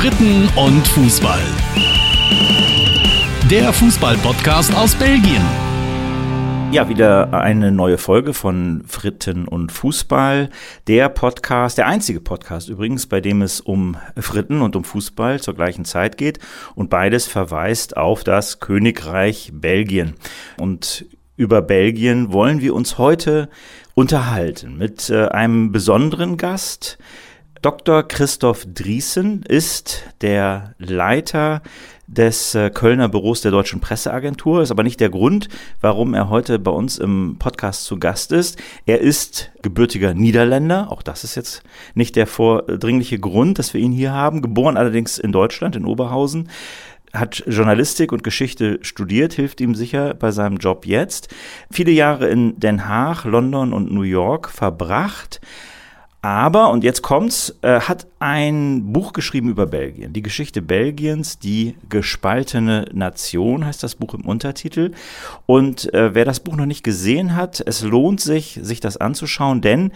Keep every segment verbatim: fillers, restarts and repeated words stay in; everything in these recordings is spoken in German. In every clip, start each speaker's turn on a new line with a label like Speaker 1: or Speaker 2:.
Speaker 1: Fritten und Fußball. Der Fußball-Podcast aus Belgien.
Speaker 2: Ja, wieder eine neue Folge von Fritten und Fußball. Der Podcast, der einzige Podcast übrigens, bei dem es um Fritten und um Fußball zur gleichen Zeit geht. Und beides verweist auf das Königreich Belgien. Und über Belgien wollen wir uns heute unterhalten mit äh, einem besonderen Gast. Doktor Christoph Driessen ist der Leiter des äh, Kölner Büros der Deutschen Presseagentur, ist aber nicht der Grund, warum er heute bei uns im Podcast zu Gast ist. Er ist gebürtiger Niederländer, auch das ist jetzt nicht der vordringliche Grund, dass wir ihn hier haben, geboren allerdings in Deutschland, in Oberhausen, hat Journalistik und Geschichte studiert, hilft ihm sicher bei seinem Job jetzt, viele Jahre in Den Haag, London und New York verbracht. Aber, und jetzt kommt's, äh, hat ein Buch geschrieben über Belgien. Die Geschichte Belgiens, die gespaltene Nation, heißt das Buch im Untertitel. Und äh, wer das Buch noch nicht gesehen hat, es lohnt sich, sich das anzuschauen, denn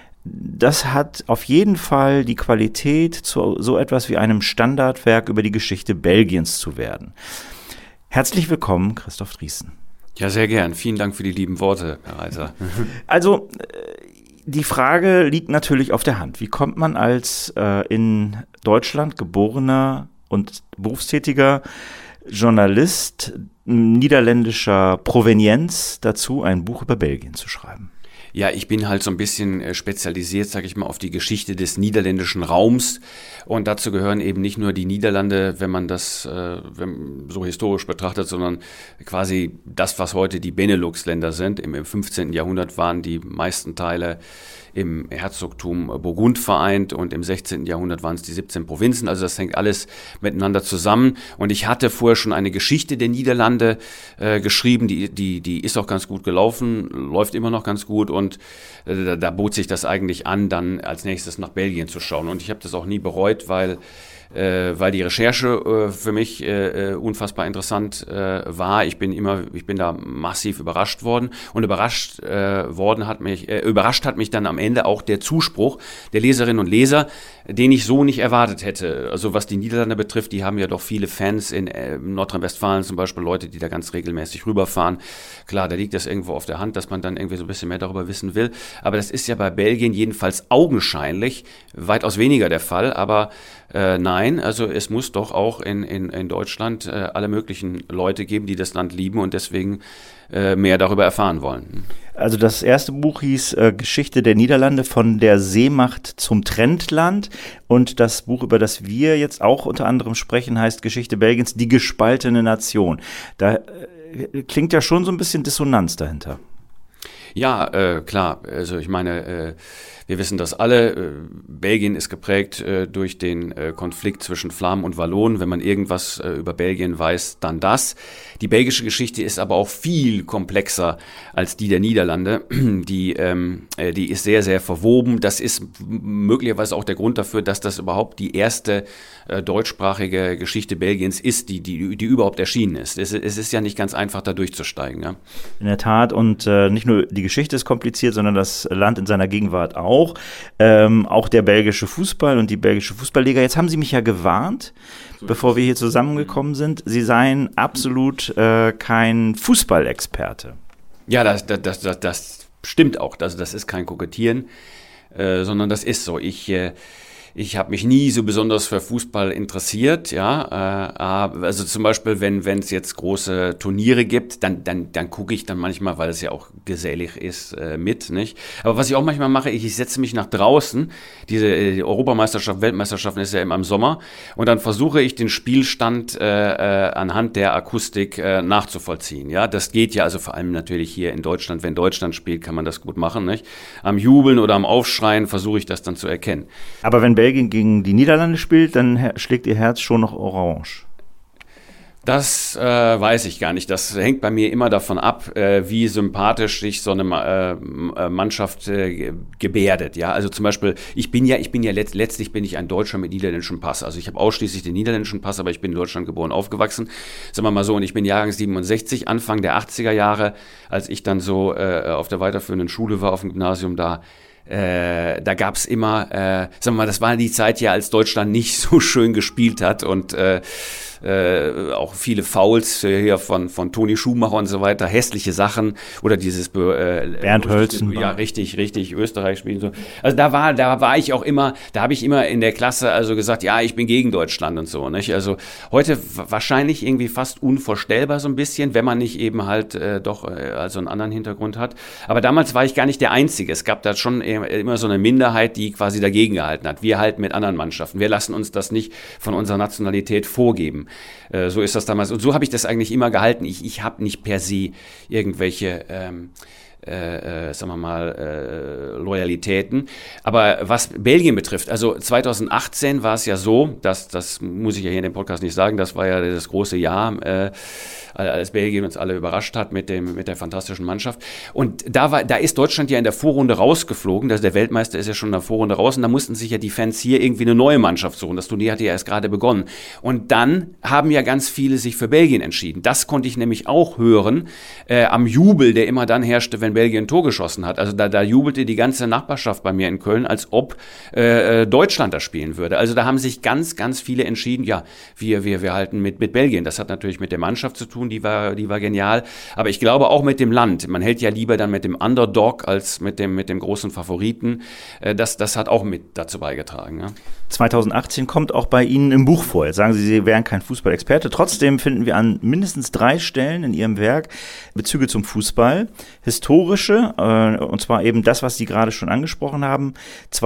Speaker 2: das hat auf jeden Fall die Qualität, zu so etwas wie einem Standardwerk über die Geschichte Belgiens zu werden. Herzlich willkommen, Christoph Driessen.
Speaker 3: Ja, sehr gern. Vielen Dank für die lieben Worte, Herr Reiter.
Speaker 2: Also, die Frage liegt natürlich auf der Hand. Wie kommt man als äh, in Deutschland geborener und berufstätiger Journalist niederländischer Provenienz dazu, ein Buch über Belgien zu schreiben?
Speaker 3: Ja, ich bin halt so ein bisschen spezialisiert, sage ich mal, auf die Geschichte des niederländischen Raums. Und dazu gehören eben nicht nur die Niederlande, wenn man das äh, wenn, so historisch betrachtet, sondern quasi das, was heute die Benelux-Länder sind. Im, im fünfzehnten Jahrhundert waren die meisten Teile im Herzogtum Burgund vereint und im sechzehnten Jahrhundert waren es die siebzehn Provinzen. Also das hängt alles miteinander zusammen. Und ich hatte vorher schon eine Geschichte der Niederlande äh, geschrieben, die, die, die ist auch ganz gut gelaufen, läuft immer noch ganz gut. Und äh, da, da bot sich das eigentlich an, dann als nächstes nach Belgien zu schauen. Und ich habe das auch nie bereut, weil Äh, weil die Recherche äh, für mich äh, unfassbar interessant äh, war. Ich bin immer, ich bin da massiv überrascht worden und überrascht äh, worden hat mich, äh, überrascht hat mich dann am Ende auch der Zuspruch der Leserinnen und Leser, den ich so nicht erwartet hätte. Also was die Niederlande betrifft, die haben ja doch viele Fans in äh, Nordrhein-Westfalen, zum Beispiel Leute, die da ganz regelmäßig rüberfahren. Klar, da liegt das irgendwo auf der Hand, dass man dann irgendwie so ein bisschen mehr darüber wissen will. Aber das ist ja bei Belgien jedenfalls augenscheinlich weitaus weniger der Fall. Aber Äh, nein, also es muss doch auch in, in, in Deutschland äh, alle möglichen Leute geben, die das Land lieben und deswegen äh, mehr darüber erfahren wollen.
Speaker 2: Also das erste Buch hieß äh, Geschichte der Niederlande von der Seemacht zum Trendland und das Buch, über das wir jetzt auch unter anderem sprechen, heißt Geschichte Belgiens, die gespaltene Nation. Da äh, klingt ja schon so ein bisschen Dissonanz dahinter.
Speaker 3: Ja, äh, klar, also ich meine, äh, wir wissen das alle, äh, Belgien ist geprägt äh, durch den äh, Konflikt zwischen Flamen und Wallonen. Wenn man irgendwas äh, über Belgien weiß, dann das. Die belgische Geschichte ist aber auch viel komplexer als die der Niederlande. Die, ähm, äh, die ist sehr, sehr verwoben. Das ist möglicherweise auch der Grund dafür, dass das überhaupt die erste äh, deutschsprachige Geschichte Belgiens ist, die, die, die überhaupt erschienen ist. Es, es ist ja nicht ganz einfach, da durchzusteigen. Ja?
Speaker 2: In der Tat, und äh, nicht nur die Geschichte ist kompliziert, sondern das Land in seiner Gegenwart auch. Ähm, auch der belgische Fußball und die belgische Fußballliga. Jetzt haben Sie mich ja gewarnt, so bevor wir hier zusammengekommen sind, Sie seien absolut äh, kein Fußballexperte.
Speaker 3: Ja, das, das, das, das stimmt auch. Also das ist kein Kokettieren, äh, sondern das ist so. Ich äh, Ich habe mich nie so besonders für Fußball interessiert, ja. Äh, also zum Beispiel, wenn wenn es jetzt große Turniere gibt, dann dann dann gucke ich dann manchmal, weil es ja auch gesellig ist, äh, mit, nicht. Aber was ich auch manchmal mache, ich, ich setze mich nach draußen. Diese die Europameisterschaft, Weltmeisterschaften ist ja immer im Sommer, und dann versuche ich den Spielstand äh, äh, anhand der Akustik äh, nachzuvollziehen. Ja, das geht ja also vor allem natürlich hier in Deutschland. Wenn Deutschland spielt, kann man das gut machen, nicht. Am Jubeln oder am Aufschreien versuche ich das dann zu erkennen.
Speaker 2: Aber wenn Belgien gegen die Niederlande spielt, dann schlägt ihr Herz schon noch orange.
Speaker 3: Das äh, weiß ich gar nicht. Das hängt bei mir immer davon ab, äh, wie sympathisch sich so eine äh, Mannschaft äh, gebärdet. Ja, also zum Beispiel, ich bin ja, ich bin ja letzt, letztlich bin ich ein Deutscher mit niederländischem Pass. Also ich habe ausschließlich den niederländischen Pass, aber ich bin in Deutschland geboren, aufgewachsen. Sagen wir mal so, und ich bin Jahrgang siebenundsechzig, Anfang der achtziger Jahre, als ich dann so äh, auf der weiterführenden Schule war, auf dem Gymnasium da. Äh, da gab's immer, äh, sagen wir mal, das war die Zeit ja, als Deutschland nicht so schön gespielt hat und äh, äh, auch viele Fouls äh, hier von von Toni Schumacher und so weiter, hässliche Sachen oder dieses äh,
Speaker 2: Bernd Hölzenbach.
Speaker 3: Ja, richtig, richtig, Österreich spielen so. Also da war, da war ich auch immer, da habe ich immer in der Klasse also gesagt, ja, ich bin gegen Deutschland und so, nicht? Also heute wahrscheinlich irgendwie fast unvorstellbar so ein bisschen, wenn man nicht eben halt äh, doch äh, also einen anderen Hintergrund hat. Aber damals war ich gar nicht der Einzige. Es gab da schon immer so eine Minderheit, die quasi dagegen gehalten hat. Wir halten mit anderen Mannschaften. Wir lassen uns das nicht von unserer Nationalität vorgeben. Äh, so ist das damals. Und so habe ich das eigentlich immer gehalten. Ich, ich habe nicht per se irgendwelche ähm, Äh, äh, sagen wir mal, äh, Loyalitäten. Aber was Belgien betrifft, also zwanzig achtzehn war es ja so, dass, das muss ich ja hier in dem Podcast nicht sagen, das war ja das große Jahr, äh, als Belgien uns alle überrascht hat mit dem, mit der fantastischen Mannschaft. Und da war, da ist Deutschland ja in der Vorrunde rausgeflogen, also der Weltmeister ist ja schon in der Vorrunde raus und da mussten sich ja die Fans hier irgendwie eine neue Mannschaft suchen. Das Turnier hatte ja erst gerade begonnen. Und dann haben ja ganz viele sich für Belgien entschieden. Das konnte ich nämlich auch hören, äh, am Jubel, der immer dann herrschte, wenn Belgien ein Tor geschossen hat. Also da, da jubelte die ganze Nachbarschaft bei mir in Köln, als ob äh, Deutschland da spielen würde. Also da haben sich ganz, ganz viele entschieden, ja, wir, wir, wir halten mit, mit Belgien. Das hat natürlich mit der Mannschaft zu tun, die war, die war genial. Aber ich glaube auch mit dem Land. Man hält ja lieber dann mit dem Underdog als mit dem, mit dem großen Favoriten. Äh, das, das hat auch mit dazu beigetragen. Ja.
Speaker 2: zwanzig achtzehn kommt auch bei Ihnen im Buch vor. Jetzt sagen Sie, Sie wären kein Fußballexperte. Trotzdem finden wir an mindestens drei Stellen in Ihrem Werk Bezüge zum Fußball, historische, äh, und zwar eben das, was Sie gerade schon angesprochen haben,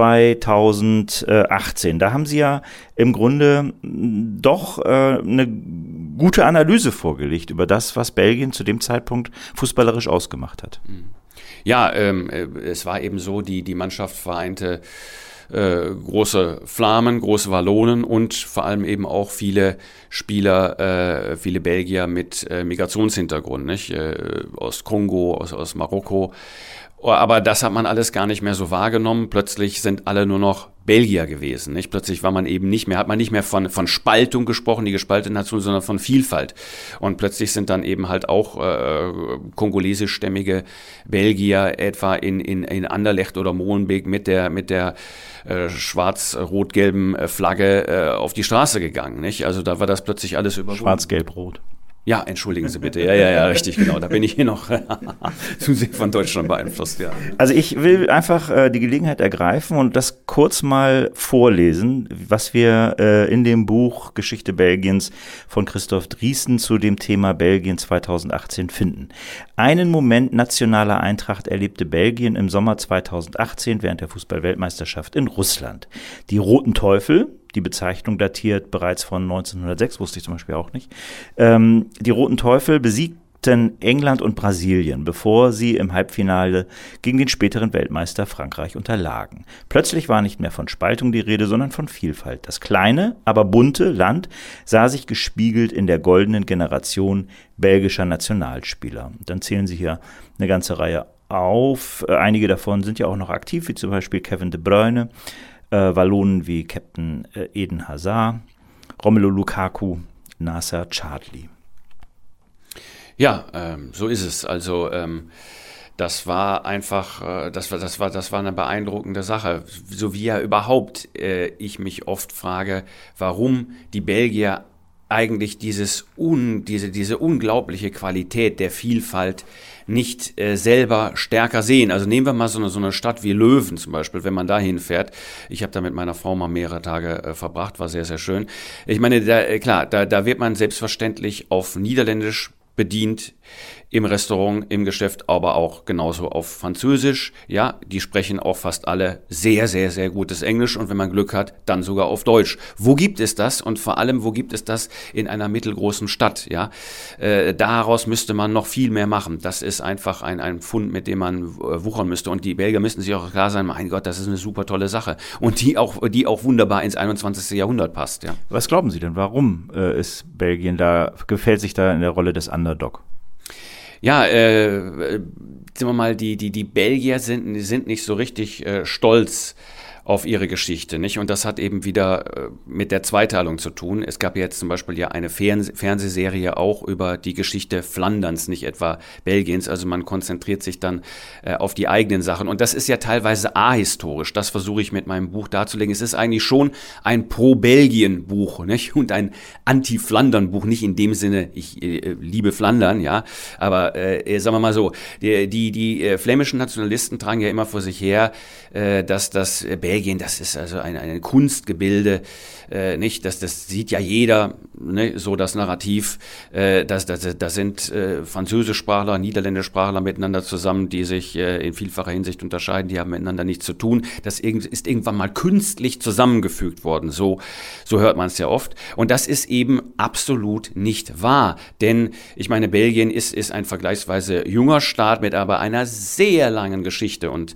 Speaker 2: zwanzig achtzehn. Da haben Sie ja im Grunde doch äh, eine gute Analyse vorgelegt über das, was Belgien zu dem Zeitpunkt fußballerisch ausgemacht hat.
Speaker 3: Ja, ähm, es war eben so, die, die Mannschaft vereinte Äh, große Flamen, große Wallonen und vor allem eben auch viele Spieler, äh, viele Belgier mit äh, Migrationshintergrund, nicht? Äh, aus Kongo, aus, aus Marokko. Aber das hat man alles gar nicht mehr so wahrgenommen. Plötzlich sind alle nur noch Belgier gewesen, nicht? Plötzlich war man eben nicht mehr, hat man nicht mehr von, von Spaltung gesprochen, die gespaltete Nation, sondern von Vielfalt. Und plötzlich sind dann eben halt auch äh, kongolesischstämmige Belgier etwa in, in, in Anderlecht oder Molenbeek mit der, mit der äh, schwarz-rot-gelben Flagge äh, auf die Straße gegangen, nicht? Also da war das plötzlich alles überwunden.
Speaker 2: Schwarz-gelb-rot.
Speaker 3: Ja, entschuldigen Sie bitte. Ja, ja, ja, richtig, genau. Da bin ich hier noch zu sehr von Deutschland beeinflusst, ja.
Speaker 2: Also ich will einfach äh, die Gelegenheit ergreifen und das kurz mal vorlesen, was wir äh, in dem Buch Geschichte Belgiens von Christoph Driessen zu dem Thema Belgien zwanzig achtzehn finden. Einen Moment nationaler Eintracht erlebte Belgien im Sommer zwanzig achtzehn während der Fußball-Weltmeisterschaft in Russland. Die Roten Teufel, die Bezeichnung datiert bereits von neunzehnhundertsechs, wusste ich zum Beispiel auch nicht. Ähm, die Roten Teufel besiegten England und Brasilien, bevor sie im Halbfinale gegen den späteren Weltmeister Frankreich unterlagen. Plötzlich war nicht mehr von Spaltung die Rede, sondern von Vielfalt. Das kleine, aber bunte Land sah sich gespiegelt in der goldenen Generation belgischer Nationalspieler. Dann zählen sie hier eine ganze Reihe auf. Einige davon sind ja auch noch aktiv, wie zum Beispiel Kevin De Bruyne, Äh, Wallonen wie Captain äh, Eden Hazard, Romelu Lukaku, Nacer Chadli.
Speaker 3: Ja, ähm, so ist es. Also ähm, das war einfach, äh, das war, das war, das war eine beeindruckende Sache. So wie ja überhaupt äh, ich mich oft frage, warum die Belgier eigentlich dieses un, diese, diese unglaubliche Qualität der Vielfalt nicht äh, selber stärker sehen. Also nehmen wir mal so eine, so eine Stadt wie Löwen zum Beispiel, wenn man da hinfährt. Ich habe da mit meiner Frau mal mehrere Tage äh, verbracht, war sehr, sehr schön. Ich meine, da, äh, klar, da, da wird man selbstverständlich auf Niederländisch bedient, im Restaurant, im Geschäft, aber auch genauso auf Französisch. Ja, die sprechen auch fast alle sehr, sehr, sehr gutes Englisch und wenn man Glück hat, dann sogar auf Deutsch. Wo gibt es das? Und vor allem, wo gibt es das in einer mittelgroßen Stadt? Ja, äh, daraus müsste man noch viel mehr machen. Das ist einfach ein, ein Pfund, mit dem man äh, wuchern müsste. Und die Belgier müssten sich auch klar sein, mein Gott, das ist eine super tolle Sache. Und die auch, die auch wunderbar ins einundzwanzigste Jahrhundert passt. Ja.
Speaker 2: Was glauben Sie denn? Warum äh, ist Belgien da, gefällt sich da in der Rolle des Underdog?
Speaker 3: Ja, äh, sagen wir mal, die, die, die Belgier sind, sind nicht so richtig äh, stolz auf ihre Geschichte, nicht? Und das hat eben wieder äh, mit der Zweiteilung zu tun. Es gab jetzt zum Beispiel ja eine Fernseh- Fernsehserie auch über die Geschichte Flanderns, nicht etwa Belgiens. Also man konzentriert sich dann äh, auf die eigenen Sachen. Und das ist ja teilweise ahistorisch. Das versuche ich mit meinem Buch darzulegen. Es ist eigentlich schon ein Pro-Belgien-Buch, nicht? Und ein Anti-Flandern-Buch. Nicht in dem Sinne, ich äh, liebe Flandern, ja. Aber äh, sagen wir mal so, die, die, die äh, flämischen Nationalisten tragen ja immer vor sich her, äh, dass das äh, Belgien, das ist also ein, ein Kunstgebilde, äh, nicht? Das, das sieht ja jeder, ne? So das Narrativ, äh, das, das, das sind äh, Französischsprachler, Niederländischsprachler miteinander zusammen, die sich äh, in vielfacher Hinsicht unterscheiden, die haben miteinander nichts zu tun. Das ist irgendwann mal künstlich zusammengefügt worden, so, so hört man es ja oft. Und das ist eben absolut nicht wahr, denn ich meine, Belgien ist, ist ein vergleichsweise junger Staat mit aber einer sehr langen Geschichte und,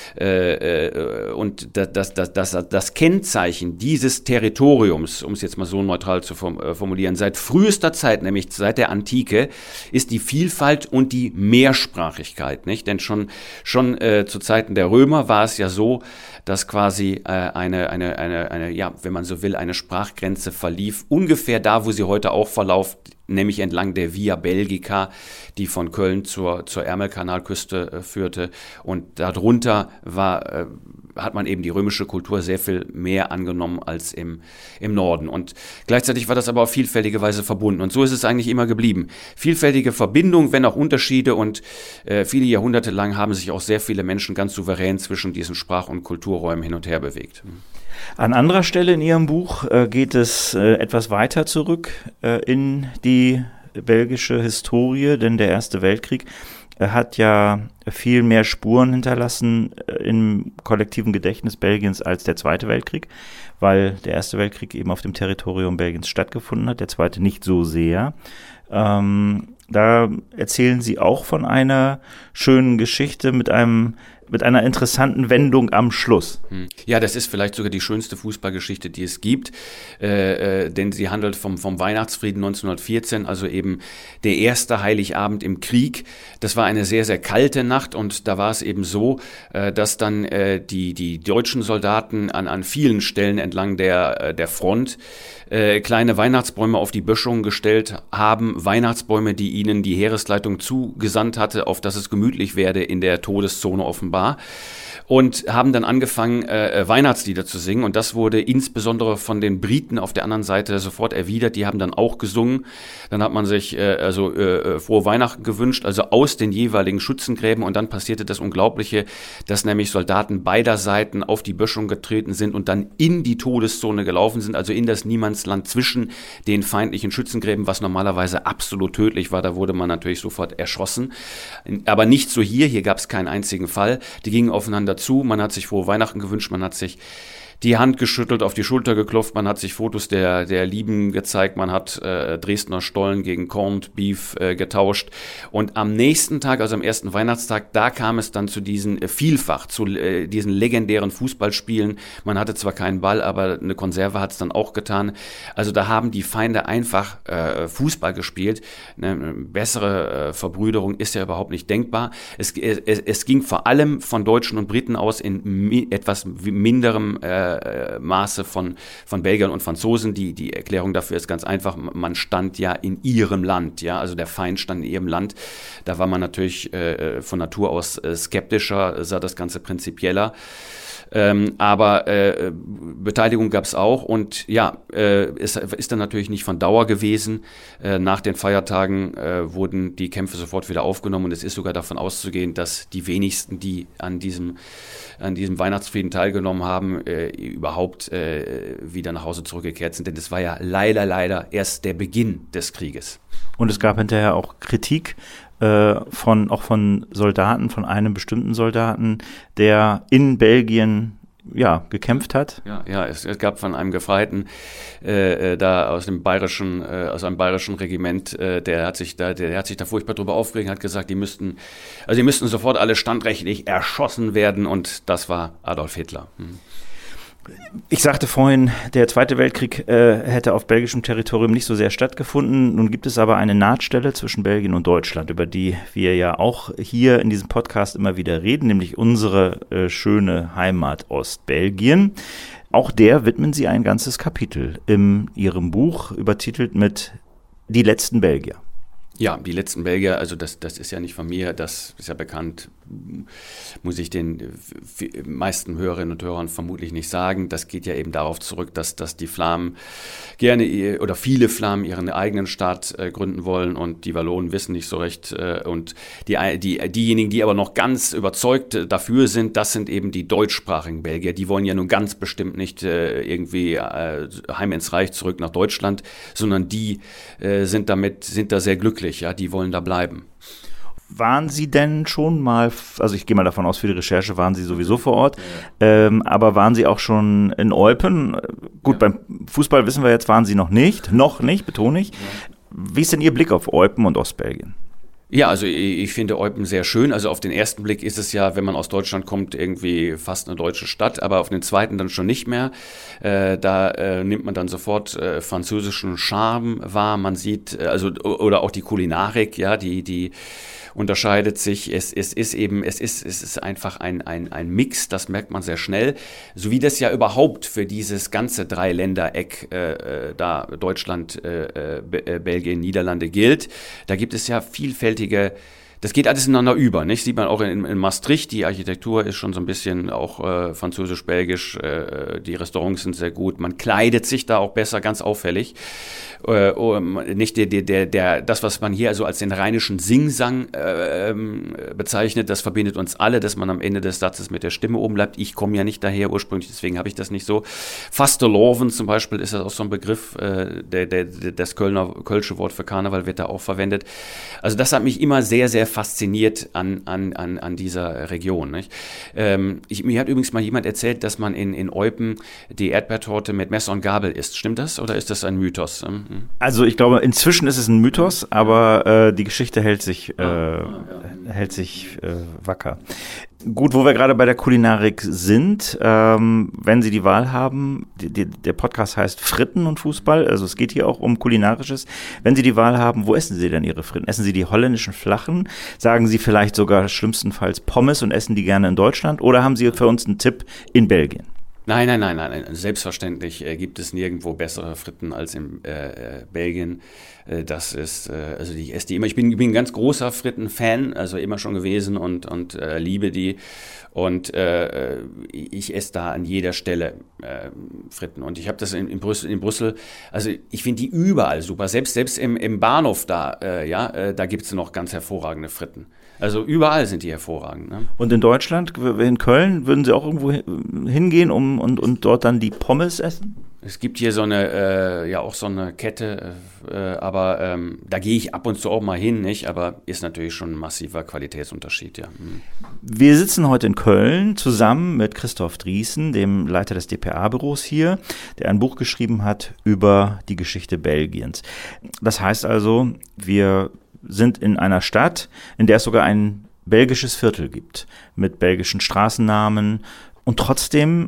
Speaker 3: äh, äh, und das, das, das, das, das Kennzeichen dieses Territoriums, um es jetzt mal so neutral zu formulieren, seit frühester Zeit, nämlich seit der Antike, ist die Vielfalt und die Mehrsprachigkeit, nicht? Denn schon, schon äh, zu Zeiten der Römer war es ja so, dass quasi äh, eine, eine, eine, eine, ja, wenn man so will, eine Sprachgrenze verlief, ungefähr da, wo sie heute auch verläuft, nämlich entlang der Via Belgica, die von Köln zur, zur Ärmelkanalküste äh, führte. Und darunter war, äh, hat man eben die römische Kultur sehr viel mehr angenommen als im, im Norden. Und gleichzeitig war das aber auf vielfältige Weise verbunden. Und so ist es eigentlich immer geblieben. Vielfältige Verbindung, wenn auch Unterschiede. Und äh, viele Jahrhunderte lang haben sich auch sehr viele Menschen ganz souverän zwischen diesen Sprach- und Kulturräumen hin und her bewegt.
Speaker 2: An anderer Stelle in Ihrem Buch äh, geht es äh, etwas weiter zurück äh, in die belgische Historie, denn der Erste Weltkrieg äh, hat ja viel mehr Spuren hinterlassen äh, im kollektiven Gedächtnis Belgiens als der Zweite Weltkrieg, weil der Erste Weltkrieg eben auf dem Territorium Belgiens stattgefunden hat, der Zweite nicht so sehr. Ähm, da erzählen Sie auch von einer schönen Geschichte mit einem mit einer interessanten Wendung am Schluss.
Speaker 3: Ja, das ist vielleicht sogar die schönste Fußballgeschichte, die es gibt, äh, äh, denn sie handelt vom, vom Weihnachtsfrieden neunzehnhundertvierzehn, also eben der erste Heiligabend im Krieg. Das war eine sehr, sehr kalte Nacht und da war es eben so, äh, dass dann äh, die, die deutschen Soldaten an, an vielen Stellen entlang der, der Front äh, kleine Weihnachtsbäume auf die Böschung gestellt haben, Weihnachtsbäume, die ihnen die Heeresleitung zugesandt hatte, auf dass es gemütlich werde in der Todeszone offenbar. Und haben dann angefangen, äh, Weihnachtslieder zu singen. Und das wurde insbesondere von den Briten auf der anderen Seite sofort erwidert. Die haben dann auch gesungen. Dann hat man sich äh, also äh, frohe Weihnachten gewünscht, also aus den jeweiligen Schützengräben. Und dann passierte das Unglaubliche, dass nämlich Soldaten beider Seiten auf die Böschung getreten sind und dann in die Todeszone gelaufen sind, also in das Niemandsland zwischen den feindlichen Schützengräben, was normalerweise absolut tödlich war. Da wurde man natürlich sofort erschossen. Aber nicht so hier. Hier gab es keinen einzigen Fall. Die gingen aufeinander zu, man hat sich frohe Weihnachten gewünscht, man hat sich die Hand geschüttelt, auf die Schulter geklopft, man hat sich Fotos der der Lieben gezeigt, man hat äh, Dresdner Stollen gegen Corned Beef äh, getauscht und am nächsten Tag, also am ersten Weihnachtstag, da kam es dann zu diesen äh, vielfach, zu äh, diesen legendären Fußballspielen. Man hatte zwar keinen Ball, aber eine Konserve hat es dann auch getan. Also da haben die Feinde einfach äh, Fußball gespielt. Eine bessere äh, Verbrüderung ist ja überhaupt nicht denkbar. Es, es, es ging vor allem von Deutschen und Briten aus in mi- etwas minderem äh, Maße von, von Belgiern und Franzosen. Die, die Erklärung dafür ist ganz einfach. Man stand ja in ihrem Land, ja, also der Feind stand in ihrem Land. Da war man natürlich äh, von Natur aus äh, skeptischer, sah das Ganze prinzipieller. Ähm, aber äh, Beteiligung gab es auch und ja, äh, es ist dann natürlich nicht von Dauer gewesen. Äh, nach den Feiertagen äh, wurden die Kämpfe sofort wieder aufgenommen und es ist sogar davon auszugehen, dass die wenigsten, die an diesem an diesem Weihnachtsfrieden teilgenommen haben, äh, überhaupt äh, wieder nach Hause zurückgekehrt sind. Denn das war ja leider, leider erst der Beginn des Krieges.
Speaker 2: Und es gab hinterher auch Kritik äh, von auch von Soldaten, von einem bestimmten Soldaten, der in Belgien ja gekämpft hat.
Speaker 3: Ja, ja, es, es gab von einem Gefreiten äh, da aus dem bayerischen, äh, aus einem bayerischen Regiment, äh, der hat sich da, der, der hat sich da furchtbar drüber aufgeregt, hat gesagt, die müssten, also die müssten sofort alle standrechtlich erschossen werden und das war Adolf Hitler. Hm.
Speaker 2: Ich sagte vorhin, der Zweite Weltkrieg äh, hätte auf belgischem Territorium nicht so sehr stattgefunden. Nun gibt es aber eine Nahtstelle zwischen Belgien und Deutschland, über die wir ja auch hier in diesem Podcast immer wieder reden, nämlich unsere äh, schöne Heimat Ostbelgien. Auch der widmen Sie ein ganzes Kapitel in Ihrem Buch, übertitelt mit Die letzten Belgier.
Speaker 3: Ja, die letzten Belgier, also das, das ist ja nicht von mir, das ist ja bekannt, muss ich den meisten Hörerinnen und Hörern vermutlich nicht sagen. Das geht ja eben darauf zurück, dass, dass die Flamen gerne oder viele Flamen ihren eigenen Staat äh, gründen wollen und die Wallonen wissen nicht so recht. Äh, und die, die, diejenigen, die aber noch ganz überzeugt dafür sind, das sind eben die deutschsprachigen Belgier. Die wollen ja nun ganz bestimmt nicht äh, irgendwie äh, heim ins Reich zurück nach Deutschland, sondern die äh, sind damit, sind da sehr glücklich. Ja, die wollen da bleiben.
Speaker 2: Waren Sie denn schon mal, also ich gehe mal davon aus, für die Recherche waren Sie sowieso vor Ort, ja. ähm, aber waren Sie auch schon in Eupen? Gut, ja. Beim Fußball wissen wir jetzt, waren Sie noch nicht, noch nicht, betone ich. Ja. Wie ist denn Ihr Blick auf Eupen und Ostbelgien?
Speaker 3: Ja, also ich, ich finde Eupen sehr schön. Also auf den ersten Blick ist es ja, wenn man aus Deutschland kommt, irgendwie fast eine deutsche Stadt, aber auf den zweiten dann schon nicht mehr. Äh, da äh, nimmt man dann sofort äh, französischen Charme wahr. Man sieht, äh, also oder auch die Kulinarik, ja, die die unterscheidet sich. Es, es ist eben, es ist, es ist einfach ein, ein, ein Mix, das merkt man sehr schnell. So wie das ja überhaupt für dieses ganze Dreiländereck, äh, da Deutschland, äh, äh, Belgien, Niederlande gilt. Da gibt es ja vielfältige, das geht alles ineinander über, nicht? Sieht man auch in, in Maastricht, die Architektur ist schon so ein bisschen auch äh, französisch-belgisch, äh, die Restaurants sind sehr gut, man kleidet sich da auch besser, ganz auffällig. Äh, um, nicht der, der, der, das, was man hier also als den rheinischen Singsang äh, bezeichnet, das verbindet uns alle, dass man am Ende des Satzes mit der Stimme oben bleibt. Ich komme ja nicht daher ursprünglich, deswegen habe ich das nicht so. Fasteloven zum Beispiel ist das auch so ein Begriff, äh, der, der, das Kölner, kölsche Wort für Karneval wird da auch verwendet. Also das hat mich immer sehr, sehr fasziniert an, an, an, an dieser Region. Nicht? Ähm, ich, mir hat übrigens mal jemand erzählt, dass man in, in Eupen die Erdbeertorte mit Messer und Gabel isst. Stimmt das oder ist das ein Mythos?
Speaker 2: Also ich glaube, inzwischen ist es ein Mythos, aber äh, die Geschichte hält sich, äh, ah, ja. hält sich äh, wacker. Gut, wo wir gerade bei der Kulinarik sind, ähm, wenn Sie die Wahl haben, die, die, der Podcast heißt Fritten und Fußball, also es geht hier auch um Kulinarisches. Wenn Sie die Wahl haben, wo essen Sie denn Ihre Fritten? Essen Sie die holländischen Flachen? Sagen Sie vielleicht sogar schlimmstenfalls Pommes und essen die gerne in Deutschland? Oder haben Sie für uns einen Tipp in Belgien?
Speaker 3: Nein, nein, nein, nein. Selbstverständlich äh, gibt es nirgendwo bessere Fritten als in äh, Belgien. Äh, das ist, äh, also ich esse die immer. Ich bin, ich bin ein ganz großer Fritten-Fan, also immer schon gewesen und, und äh, liebe die. Und äh, ich esse da an jeder Stelle äh, Fritten. Und ich habe das in, in, Brüssel, in Brüssel, also ich finde die überall super. Selbst, selbst im, im Bahnhof da, äh, ja, äh, da gibt es noch ganz hervorragende Fritten. Also überall sind die hervorragend. Ne?
Speaker 2: Und in Deutschland, in Köln, würden Sie auch irgendwo hingehen um, und, und dort dann die Pommes essen?
Speaker 3: Es gibt hier so eine, äh, ja auch so eine Kette, äh, aber ähm, da gehe ich ab und zu auch mal hin, nicht? Aber ist natürlich schon ein massiver Qualitätsunterschied, ja. Mhm.
Speaker 2: Wir sitzen heute in Köln zusammen mit Christoph Drießen, dem Leiter des D P A-Büros hier, der ein Buch geschrieben hat über die Geschichte Belgiens. Das heißt also, wir sind in einer Stadt, in der es sogar ein belgisches Viertel gibt, mit belgischen Straßennamen. Und trotzdem,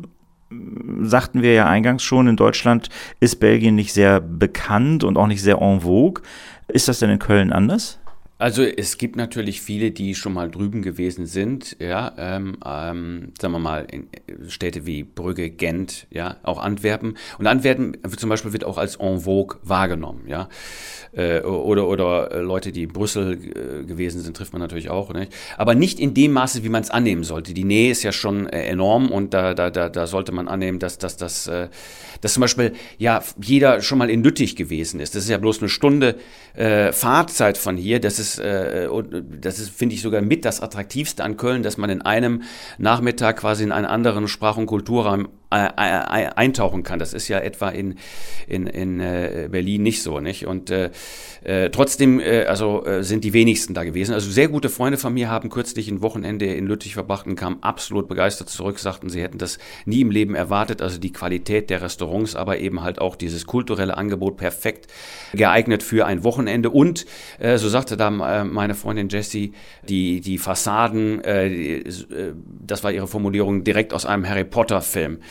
Speaker 2: sagten wir ja eingangs schon, in Deutschland ist Belgien nicht sehr bekannt und auch nicht sehr en vogue. Ist das denn in Köln anders?
Speaker 3: Also es gibt natürlich viele, die schon mal drüben gewesen sind, ja, ähm, ähm, sagen wir mal, in Städte wie Brügge, Gent, ja, auch Antwerpen. Und Antwerpen zum Beispiel wird auch als en vogue wahrgenommen, ja. Äh, oder oder Leute, die in Brüssel äh, gewesen sind, trifft man natürlich auch, nicht? Aber nicht in dem Maße, wie man es annehmen sollte. Die Nähe ist ja schon äh, enorm und da da da da sollte man annehmen, dass dass dass äh, dass zum Beispiel ja jeder schon mal in Lüttich gewesen ist. Das ist ja bloß eine Stunde äh, Fahrzeit von hier. Das ist äh, das ist, finde ich, sogar mit das Attraktivste an Köln, dass man in einem Nachmittag quasi in einen anderen Sprach- und Kulturraum eintauchen kann. Das ist ja etwa in in in äh, Berlin nicht so, nicht? Und äh, äh, trotzdem äh, also äh, sind die wenigsten da gewesen. Also sehr gute Freunde von mir haben kürzlich ein Wochenende in Lüttich verbracht und kamen absolut begeistert zurück, sagten, sie hätten das nie im Leben erwartet. Also die Qualität der Restaurants, aber eben halt auch dieses kulturelle Angebot perfekt geeignet für ein Wochenende. Und äh, so sagte da äh, meine Freundin Jessie, die die Fassaden, äh, die, äh, das war ihre Formulierung, direkt aus einem Harry Potter Film.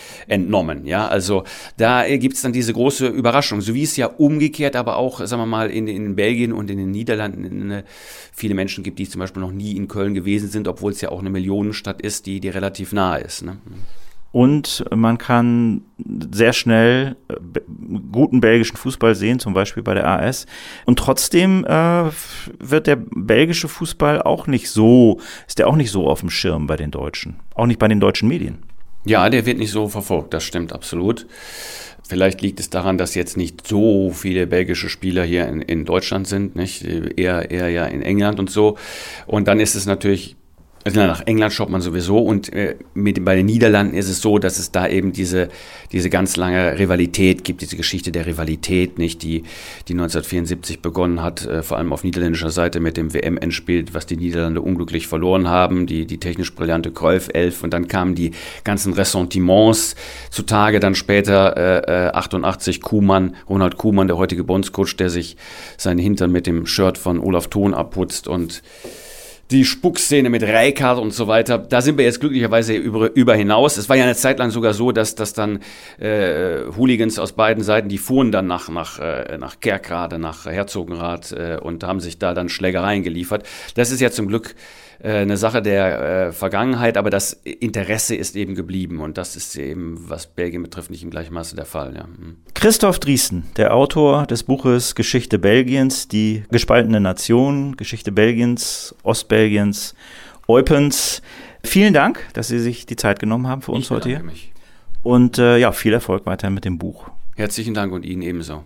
Speaker 3: entnommen. Ja, also da gibt's dann diese große Überraschung, so wie es ja umgekehrt aber auch, sagen wir mal, in, in Belgien und in den Niederlanden in, viele Menschen gibt, die zum Beispiel noch nie in Köln gewesen sind, obwohl es ja auch eine Millionenstadt ist, die, die relativ nahe ist. Ne?
Speaker 2: Und man kann sehr schnell guten belgischen Fußball sehen, zum Beispiel bei der A S. Und trotzdem äh, wird der belgische Fußball auch nicht so, ist der auch nicht so auf dem Schirm bei den Deutschen, auch nicht bei den deutschen Medien.
Speaker 3: Ja, der wird nicht so verfolgt, das stimmt absolut. Vielleicht liegt es daran, dass jetzt nicht so viele belgische Spieler hier in, in Deutschland sind, nicht? Eher, eher ja in England und so. Und dann ist es natürlich, also nach England schaut man sowieso und äh, mit, bei den Niederlanden ist es so, dass es da eben diese, diese ganz lange Rivalität gibt, diese Geschichte der Rivalität, nicht, die, die neunzehnhundertvierundsiebzig begonnen hat, äh, vor allem auf niederländischer Seite mit dem W M-Endspiel, was die Niederlande unglücklich verloren haben, die, die technisch brillante Cruyff elf, und dann kamen die ganzen Ressentiments zutage, dann später äh, achtundachtzig Koeman, Ronald Koeman, der heutige Bondscoach, der sich seinen Hintern mit dem Shirt von Olaf Thon abputzt, und die Spuckszene mit Rijkaard und so weiter, da sind wir jetzt glücklicherweise über, über hinaus. Es war ja eine Zeit lang sogar so, dass, dass dann äh, Hooligans aus beiden Seiten, die fuhren dann nach, nach, äh, nach Kerkrade, nach Herzogenrath äh, und haben sich da dann Schlägereien geliefert. Das ist ja zum Glück äh, eine Sache der äh, Vergangenheit, aber das Interesse ist eben geblieben, und das ist eben, was Belgien betrifft, nicht im gleichen Maße der Fall. Ja. Hm.
Speaker 2: Christoph Driessen, der Autor des Buches Geschichte Belgiens, die gespaltene Nation, Geschichte Belgiens, Ostbelgiens, Eupens. Vielen Dank, dass Sie sich die Zeit genommen haben für uns
Speaker 3: ich
Speaker 2: heute hier.
Speaker 3: Mich.
Speaker 2: Und äh, ja, viel Erfolg weiterhin mit dem Buch.
Speaker 3: Herzlichen Dank und Ihnen ebenso.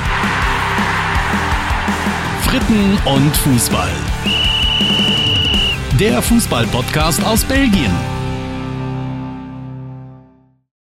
Speaker 1: Fritten und Fußball. Der Fußball-Podcast aus Belgien.